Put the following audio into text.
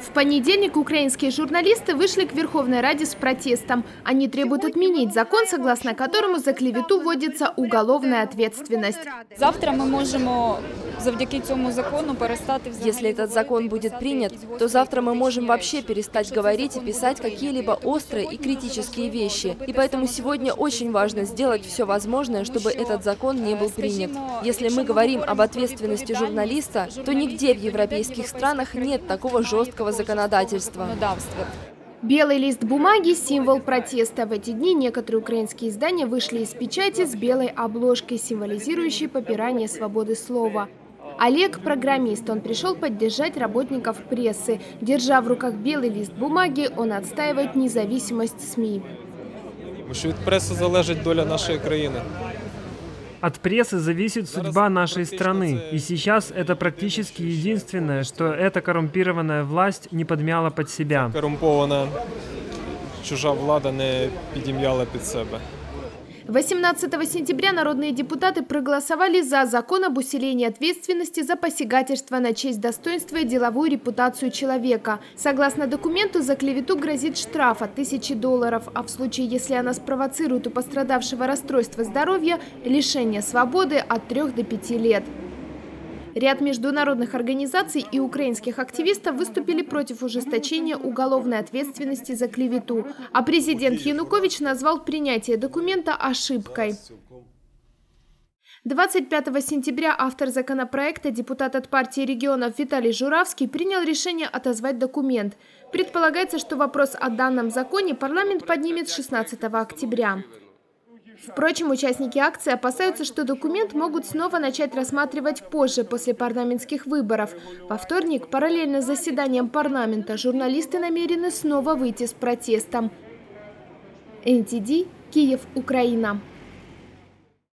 В понедельник украинские журналисты вышли к Верховной Раде с протестом. Они требуют отменить закон, согласно которому за клевету вводится уголовная ответственность. Завтра мы можем завдяки цьому закону перестать... Если этот закон будет принят, то завтра мы можем вообще перестать говорить и писать какие-либо острые и критические вещи. И поэтому сегодня очень важно сделать все возможное, чтобы этот закон не был принят. Если мы говорим об ответственности журналиста, то нигде в европейских странах нет такого жесткого законодательства. Белый лист бумаги – символ протеста. В эти дни некоторые украинские издания вышли из печати с белой обложкой, символизирующей попирание свободы слова. Олег – программист. Он пришел поддержать работников прессы. Держа в руках белый лист бумаги, он отстаивает независимость СМИ. От прессы залежит доля нашей страны. От прессы зависит судьба нашей страны. И сейчас это практически единственное, что эта коррумпированная власть не подмяла под себя. Коррумпована чужа влада не підім'яла під себе. 18 сентября народные депутаты проголосовали за закон об усилении ответственности за посягательство на честь, достоинство и деловую репутацию человека. Согласно документу, за клевету грозит штраф от $1000, а в случае, если она спровоцирует у пострадавшего расстройство здоровья, лишение свободы от 3 до 5 лет. Ряд международных организаций и украинских активистов выступили против ужесточения уголовной ответственности за клевету, а президент Янукович назвал принятие документа ошибкой. 25 сентября автор законопроекта, депутат от партии регионов Виталий Журавский, принял решение отозвать документ. Предполагается, что вопрос о данном законе парламент поднимет 16 октября. Впрочем, участники акции опасаются, что документ могут снова начать рассматривать позже, после парламентских выборов. Во вторник, параллельно с заседанием парламента, журналисты намерены снова выйти с протестом. НТД, Киев, Украина.